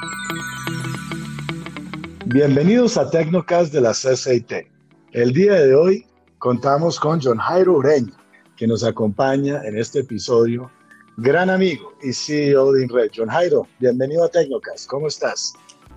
Bienvenidos a Tecnocast de la CCIT. El día de hoy contamos con John Jairo Ureña, que nos acompaña en este episodio, gran amigo y CEO de INRED. John Jairo, bienvenido a Tecnocast. ¿Cómo estás?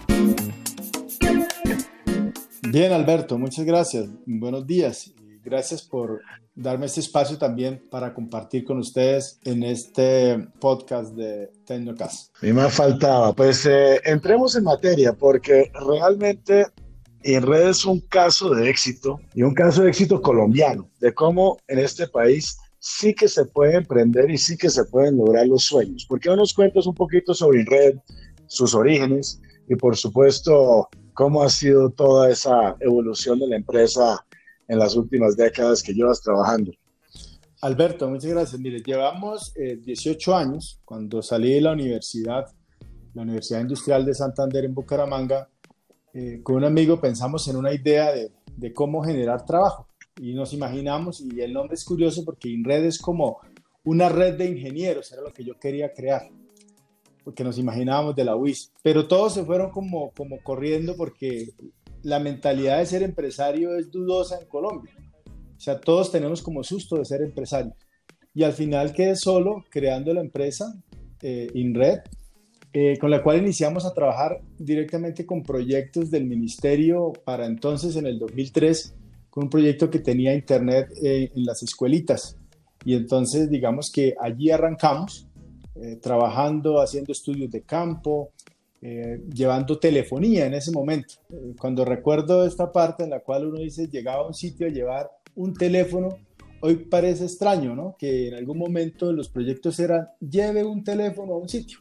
Bien, Alberto, muchas gracias. Buenos días y gracias por darme este espacio también para compartir con ustedes en este podcast de Tecnocast. A mí me faltaba. Pues entremos en materia porque realmente INRED es un caso de éxito y un caso de éxito colombiano, de cómo en este país sí que se puede emprender y sí que se pueden lograr los sueños. ¿Por qué no nos cuentas un poquito sobre INRED, sus orígenes y por supuesto cómo ha sido toda esa evolución de la empresa en las últimas décadas que llevas trabajando? Alberto, muchas gracias. Mire, llevamos 18 años. Cuando salí de la Universidad Industrial de Santander en Bucaramanga, con un amigo pensamos en una idea de cómo generar trabajo y nos imaginamos, y el nombre es curioso porque INRED es como una red de ingenieros, era lo que yo quería crear, porque nos imaginábamos de la UIS, pero todos se fueron como corriendo porque la mentalidad de ser empresario es dudosa en Colombia. O sea, todos tenemos como susto de ser empresarios. Y al final quedé solo creando la empresa INRED, con la cual iniciamos a trabajar directamente con proyectos del ministerio para entonces, en el 2003, con un proyecto que tenía internet en las escuelitas. Y entonces, digamos que allí arrancamos, trabajando, haciendo estudios de campo, llevando telefonía en ese momento. Cuando recuerdo esta parte en la cual uno dice, llegaba a un sitio a llevar un teléfono, hoy parece extraño, ¿no? Que en algún momento los proyectos eran, lleve un teléfono a un sitio.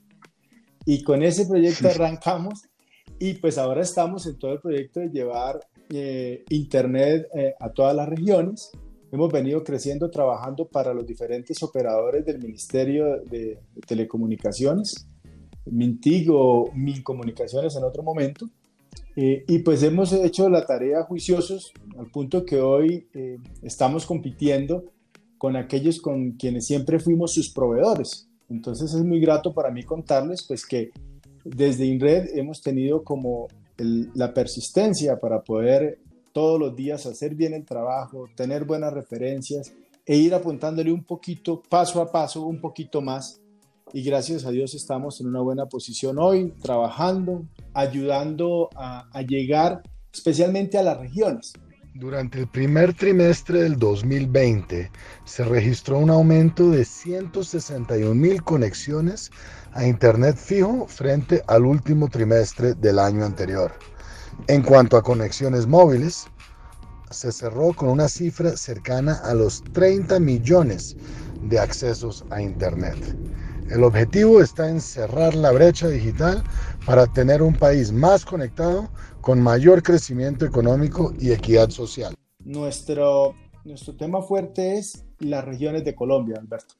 Y con ese proyecto arrancamos y pues ahora estamos en todo el proyecto de llevar internet a todas las regiones. Hemos venido creciendo trabajando para los diferentes operadores del Ministerio de Telecomunicaciones, Mintig o Mincomunicaciones en otro momento. Y pues hemos hecho la tarea juiciosos al punto que hoy estamos compitiendo con aquellos con quienes siempre fuimos sus proveedores. Entonces es muy grato para mí contarles pues que desde INRED hemos tenido como la persistencia para poder todos los días hacer bien el trabajo, tener buenas referencias e ir apuntándole un poquito, paso a paso, un poquito más. Y gracias a Dios estamos en una buena posición hoy, trabajando, ayudando a llegar especialmente a las regiones. Durante el primer trimestre del 2020 se registró un aumento de 161,000 conexiones a Internet fijo frente al último trimestre del año anterior. En cuanto a conexiones móviles, se cerró con una cifra cercana a los 30 millones de accesos a Internet. El objetivo está en cerrar la brecha digital para tener un país más conectado, con mayor crecimiento económico y equidad social. Nuestro tema fuerte es las regiones de Colombia, Alberto.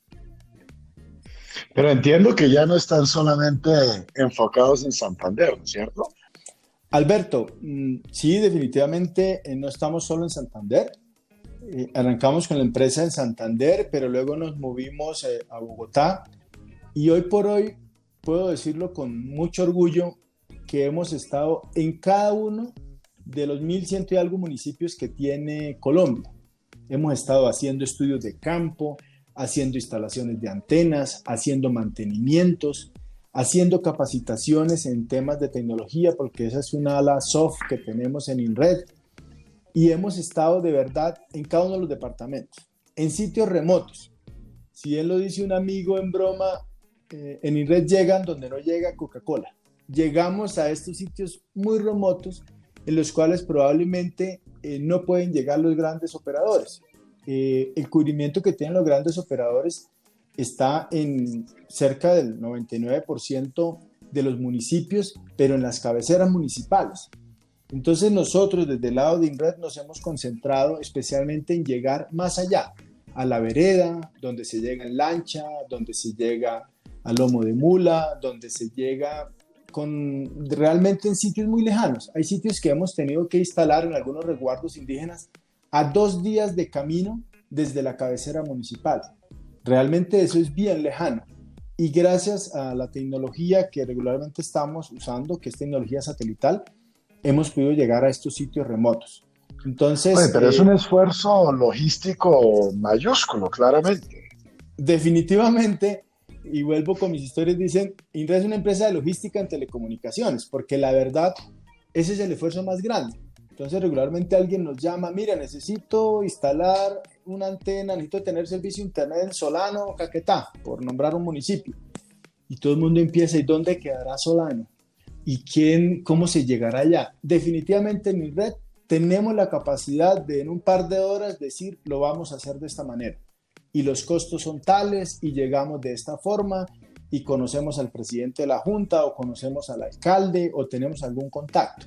Pero entiendo que ya no están solamente enfocados en Santander, ¿no es cierto? Alberto, sí, definitivamente no estamos solo en Santander. Arrancamos con la empresa en Santander, pero luego nos movimos a Bogotá. Y hoy por hoy, puedo decirlo con mucho orgullo, que hemos estado en cada uno de los 1,100 y algo municipios que tiene Colombia. Hemos estado haciendo estudios de campo, haciendo instalaciones de antenas, haciendo mantenimientos, haciendo capacitaciones en temas de tecnología, porque esa es una ala soft que tenemos en INRED. Y hemos estado de verdad en cada uno de los departamentos, en sitios remotos. Si bien lo dice un amigo en broma, en INRED llegan donde no llega Coca-Cola. Llegamos a estos sitios muy remotos en los cuales probablemente no pueden llegar los grandes operadores. El cubrimiento que tienen los grandes operadores está en cerca del 99% de los municipios, pero en las cabeceras municipales. Entonces nosotros desde el lado de INRED nos hemos concentrado especialmente en llegar más allá, a la vereda, donde se llega en lancha, donde se llega a lomo de mula, donde se llega realmente en sitios muy lejanos. Hay sitios que hemos tenido que instalar en algunos resguardos indígenas a 2 días de camino desde la cabecera municipal. Realmente eso es bien lejano. y gracias a la tecnología que regularmente estamos usando, que es tecnología satelital, hemos podido llegar a estos sitios remotos. Oye, Entonces, pero es un esfuerzo logístico mayúsculo, claramente. definitivamente, y vuelvo con mis historias, dicen, Indra es una empresa de logística en telecomunicaciones, porque la verdad, ese es el esfuerzo más grande. Entonces, regularmente alguien nos llama, mira, necesito instalar una antena, necesito tener servicio de internet en Solano, Caquetá, por nombrar un municipio. Y todo el mundo empieza, ¿y dónde quedará Solano? ¿Y quién, cómo se llegará allá? Definitivamente en mi red tenemos la capacidad de en un par de horas decir, lo vamos a hacer de esta manera. Y los costos son tales y llegamos de esta forma y conocemos al presidente de la junta o conocemos al alcalde o tenemos algún contacto.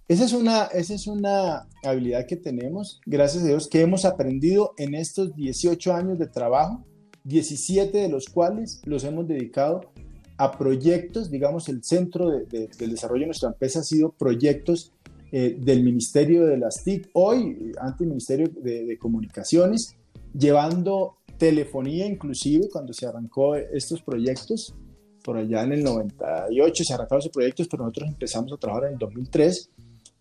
Esa es una habilidad que tenemos, gracias a Dios, que hemos aprendido en estos 18 años de trabajo, 17 de los cuales los hemos dedicado a proyectos, digamos, el centro del desarrollo de nuestra empresa ha sido proyectos del Ministerio de las TIC, hoy ante el Ministerio de Comunicaciones, llevando telefonía inclusive cuando se arrancó estos proyectos, por allá en el 98 se arrancaron esos proyectos, pero nosotros empezamos a trabajar en el 2003,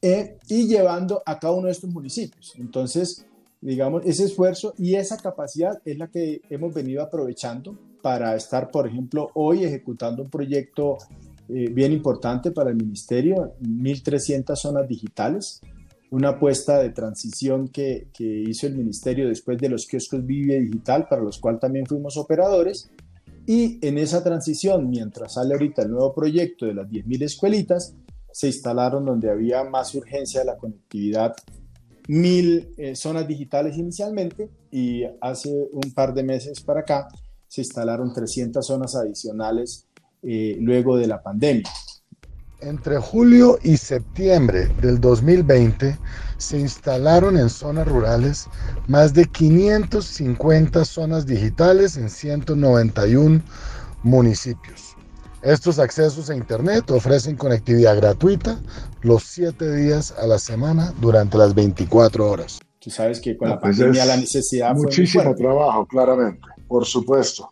y llevando a cada uno de estos municipios. Entonces, digamos, ese esfuerzo y esa capacidad es la que hemos venido aprovechando para estar, por ejemplo, hoy ejecutando un proyecto bien importante para el ministerio, 1.300 zonas digitales, una apuesta de transición que hizo el ministerio después de los kioscos Vive Digital, para los cuales también fuimos operadores, y en esa transición, mientras sale ahorita el nuevo proyecto de las 10.000 escuelitas, se instalaron donde había más urgencia de la conectividad 1.000 zonas digitales inicialmente, y hace un par de meses para acá se instalaron 300 zonas adicionales luego de la pandemia. Entre julio y septiembre del 2020 se instalaron en zonas rurales más de 550 zonas digitales en 191 municipios. Estos accesos a Internet ofrecen conectividad gratuita los 7 días a la semana durante las 24 horas. Tú sabes que con la Pues pandemia es la necesidad fue muy muchísimo fuerte. trabajo, claramente, por supuesto.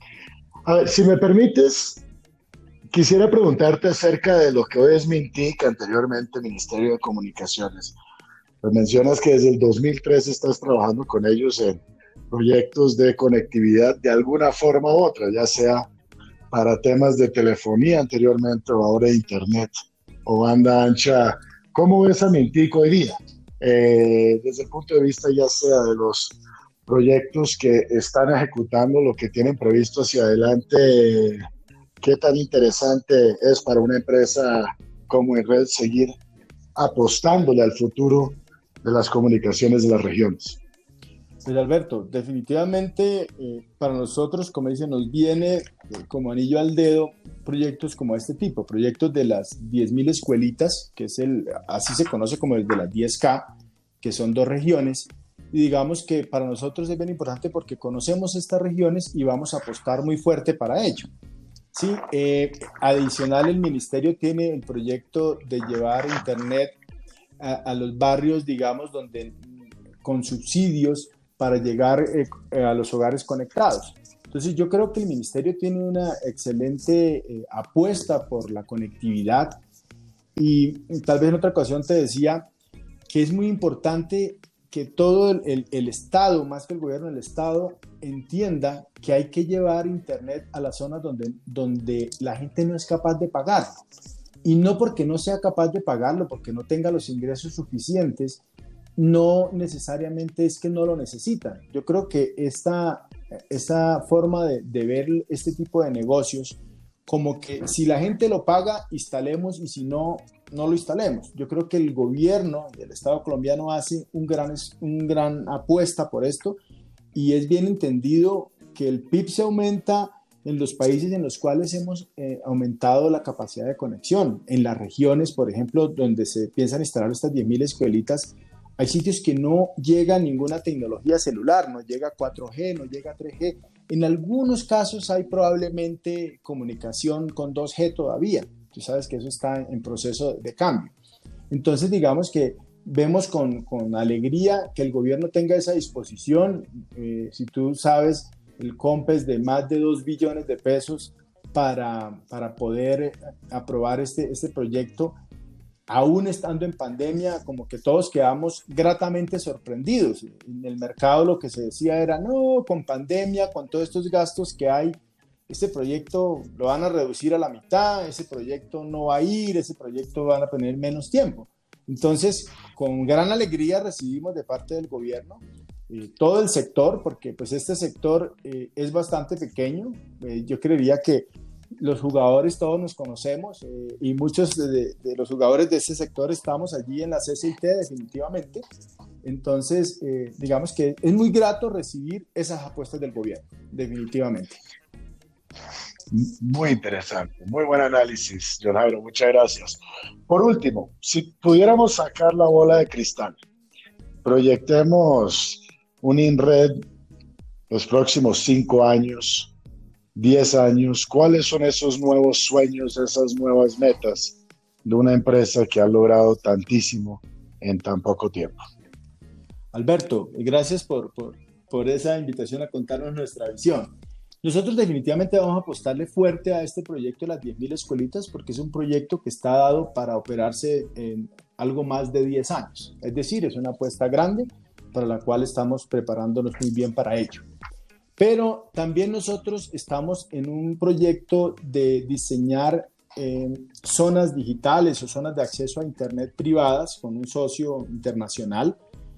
A ver, si me permites, quisiera preguntarte acerca de lo que hoy es Mintic, anteriormente Ministerio de Comunicaciones. Pues mencionas que desde el 2003 estás trabajando con ellos en proyectos de conectividad de alguna forma u otra, ya sea para temas de telefonía anteriormente o ahora de internet o banda ancha. ¿Cómo ves a Mintic hoy día? Desde el punto de vista ya sea de los proyectos que están ejecutando, lo que tienen previsto hacia adelante, ¿qué tan interesante es para una empresa como Enred seguir apostándole al futuro de las comunicaciones de las regiones? Pues Alberto, definitivamente para nosotros, como dicen, nos viene como anillo al dedo proyectos como este tipo, proyectos de las 10.000 escuelitas, que es así se conoce como el de las 10K, que son 2 regiones, y digamos que para nosotros es bien importante porque conocemos estas regiones y vamos a apostar muy fuerte para ello. Sí, adicional el ministerio tiene el proyecto de llevar internet a los barrios, digamos, donde con subsidios para llegar a los hogares conectados. Entonces yo creo que el ministerio tiene una excelente apuesta por la conectividad, y tal vez en otra ocasión te decía que es muy importante que todo el Estado, más que el gobierno, el Estado entienda que hay que llevar internet a las zonas donde la gente no es capaz de pagarlo. Y no porque no sea capaz de pagarlo, porque no tenga los ingresos suficientes, no necesariamente es que no lo necesitan. Yo creo que esta forma de ver este tipo de negocios, como que si la gente lo paga, instalemos, y si no, no lo instalemos. Yo creo que el gobierno del Estado colombiano hace un gran apuesta por esto, y es bien entendido que el PIB se aumenta en los países en los cuales hemos aumentado la capacidad de conexión. En las regiones, por ejemplo, donde se piensan instalar estas 10.000 escuelitas, hay sitios que no llega ninguna tecnología celular, no llega 4G, no llega 3G. En algunos casos hay probablemente comunicación con 2G todavía. Tú sabes que eso está en proceso de cambio. Entonces, digamos que vemos con alegría que el gobierno tenga esa disposición. Si tú sabes, el COMPES de más de 2 billones de pesos para poder aprobar este proyecto, aún estando en pandemia. Como que todos quedamos gratamente sorprendidos. En el mercado lo que se decía era, no, con pandemia, con todos estos gastos que hay, este proyecto lo van a reducir a la mitad, ese proyecto no va a ir, ese proyecto van a tener menos tiempo. Entonces, con gran alegría recibimos de parte del gobierno todo el sector, porque pues este sector es bastante pequeño. Yo creería que los jugadores todos nos conocemos, y muchos de los jugadores de ese sector estamos allí en la CCIT definitivamente. Entonces, digamos que es muy grato recibir esas apuestas del gobierno, definitivamente. Muy interesante, muy buen análisis, John Jairo, muchas gracias. Por último, si pudiéramos sacar la bola de cristal, proyectemos un INRED los próximos 5 años, 10 años. ¿Cuáles son esos nuevos sueños, esas nuevas metas de una empresa que ha logrado tantísimo en tan poco tiempo? Alberto, gracias por esa invitación a contarnos nuestra visión. Nosotros definitivamente vamos a apostarle fuerte a este proyecto de las 10.000 escuelitas, porque es un proyecto que está dado para operarse en algo más de 10 años. Es decir, es una apuesta grande para la cual estamos preparándonos muy bien para ello. Pero también nosotros estamos en un proyecto de diseñar zonas digitales o zonas de acceso a Internet privadas con un socio internacional,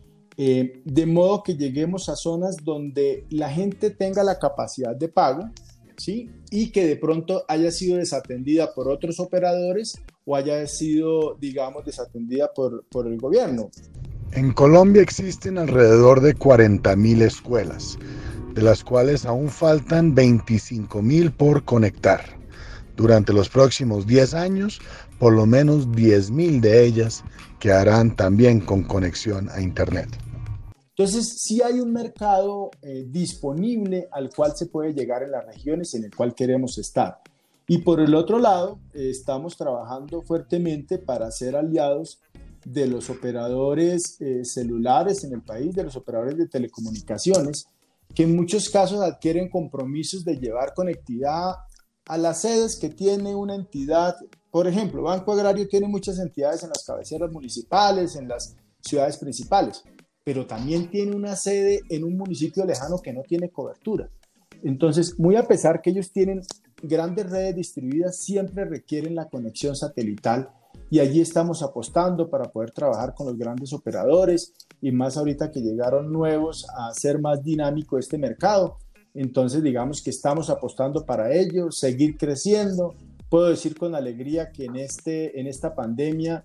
de modo que lleguemos a zonas donde la gente tenga la capacidad de pago, ¿sí? Y que de pronto haya sido desatendida por otros operadores o haya sido, digamos, desatendida por el gobierno. En Colombia existen alrededor de 40.000 escuelas, de las cuales aún faltan 25.000 por conectar. Durante los próximos 10 años, por lo menos 10.000 de ellas quedarán también con conexión a Internet. Entonces, sí hay un mercado disponible al cual se puede llegar en las regiones en el cual queremos estar. Y por el otro lado, estamos trabajando fuertemente para ser aliados de los operadores celulares en el país, de los operadores de telecomunicaciones, que en muchos casos adquieren compromisos de llevar conectividad a las sedes que tiene una entidad. Por ejemplo, Banco Agrario tiene muchas entidades en las cabeceras municipales, en las ciudades principales, pero también tiene una sede en un municipio lejano que no tiene cobertura. Entonces, muy a pesar que ellos tienen grandes redes distribuidas, siempre requieren la conexión satelital, y allí estamos apostando para poder trabajar con los grandes operadores, y más ahorita que llegaron nuevos a hacer más dinámico este mercado. Entonces, digamos que estamos apostando para ello, seguir creciendo. Puedo decir con alegría que en esta pandemia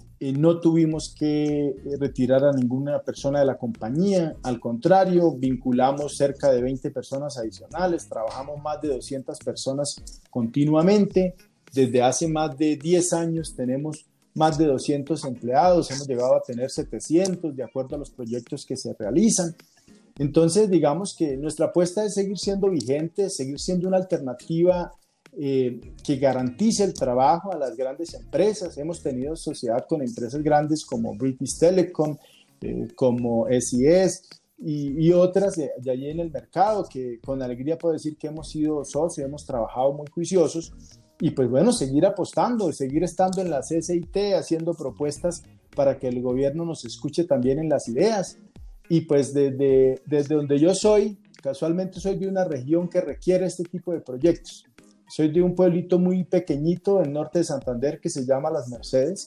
no tuvimos que retirar a ninguna persona de la compañía. Al contrario, vinculamos cerca de 20 personas adicionales, trabajamos más de 200 personas continuamente. Desde hace más de 10 años tenemos más de 200 empleados, hemos llegado a tener 700 de acuerdo a los proyectos que se realizan. Entonces, digamos que nuestra apuesta es seguir siendo vigentes, seguir siendo una alternativa que garantice el trabajo a las grandes empresas. Hemos tenido sociedad con empresas grandes como British Telecom, como SES y otras de allí en el mercado, que con alegría puedo decir que hemos sido socios, hemos trabajado muy juiciosos. Y pues bueno, seguir apostando, seguir estando en la CCIT, haciendo propuestas para que el gobierno nos escuche también en las ideas. Y pues desde donde yo soy, casualmente soy de una región que requiere este tipo de proyectos. Soy de un pueblito muy pequeñito en norte de Santander que se llama Las Mercedes.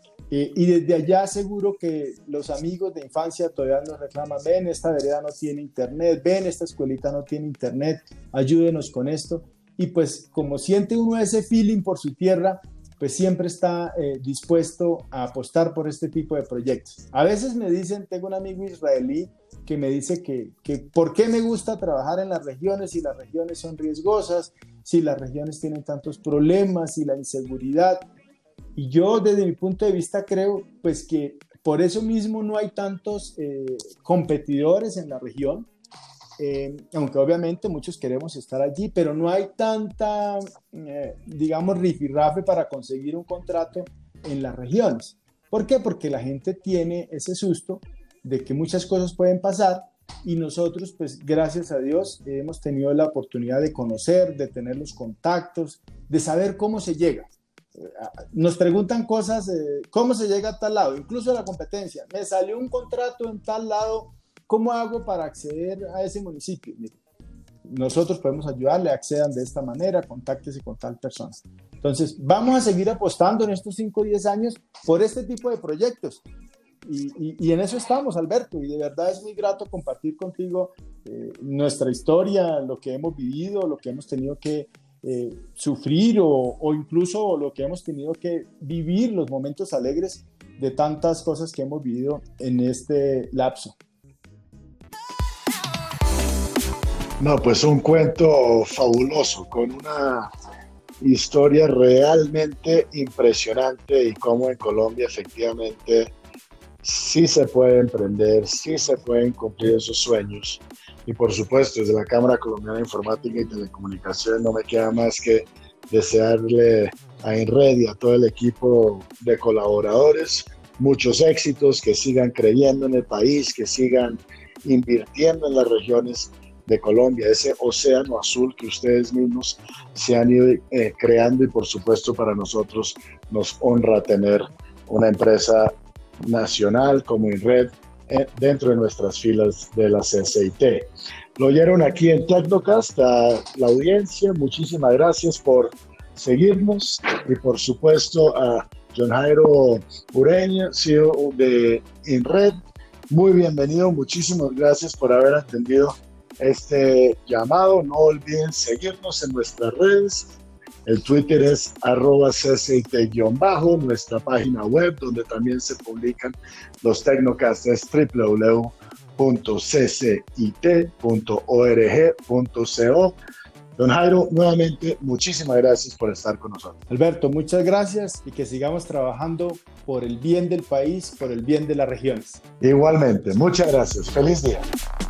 Y desde allá seguro que los amigos de infancia todavía nos reclaman: ven, esta vereda no tiene internet, ven, esta escuelita no tiene internet, ayúdenos con esto. Y pues como siente uno ese feeling por su tierra, pues siempre está dispuesto a apostar por este tipo de proyectos. A veces me dicen, tengo un amigo israelí que me dice que por qué me gusta trabajar en las regiones, si las regiones son riesgosas, si las regiones tienen tantos problemas, si la inseguridad. Y yo desde mi punto de vista creo pues que por eso mismo no hay tantos competidores en la región. Aunque obviamente muchos queremos estar allí, pero no hay tanta, digamos, rifirrafe para conseguir un contrato en las regiones. ¿Por qué? Porque la gente tiene ese susto de que muchas cosas pueden pasar y nosotros, pues gracias a Dios, hemos tenido la oportunidad de conocer, de tener los contactos, de saber cómo se llega. Nos preguntan cosas, ¿cómo se llega a tal lado? Incluso a la competencia. Me salió un contrato en tal lado, ¿cómo hago para acceder a ese municipio? Mire, nosotros podemos ayudarle, accedan de esta manera, contáctese con tal persona. Entonces, vamos a seguir apostando en estos 5 o 10 años por este tipo de proyectos. Y en eso estamos, Alberto, y de verdad es muy grato compartir contigo nuestra historia, lo que hemos vivido, lo que hemos tenido que sufrir o incluso lo que hemos tenido que vivir, los momentos alegres de tantas cosas que hemos vivido en este lapso. No, pues un cuento fabuloso, con una historia realmente impresionante y cómo en Colombia efectivamente sí se puede emprender, sí se pueden cumplir esos sueños. Y por supuesto, desde la Cámara Colombiana de Informática y Telecomunicaciones no me queda más que desearle a INRED y a todo el equipo de colaboradores muchos éxitos, que sigan creyendo en el país, que sigan invirtiendo en las regiones de Colombia, ese océano azul que ustedes mismos se han ido creando, y por supuesto para nosotros nos honra tener una empresa nacional como INRED dentro de nuestras filas de la CCIT. Lo oyeron aquí en Tecnocast, a la audiencia, muchísimas gracias por seguirnos, y por supuesto a John Jairo Ureña, CEO de INRED, muy bienvenido, muchísimas gracias por haber atendido este llamado. No olviden seguirnos en nuestras redes. El Twitter es @CCIT_, nuestra página web donde también se publican los Tecnocasts es www.ccit.org.co. Don Jairo, nuevamente, muchísimas gracias por estar con nosotros. Alberto, muchas gracias y que sigamos trabajando por el bien del país, por el bien de las regiones. Igualmente, muchas gracias. Feliz día.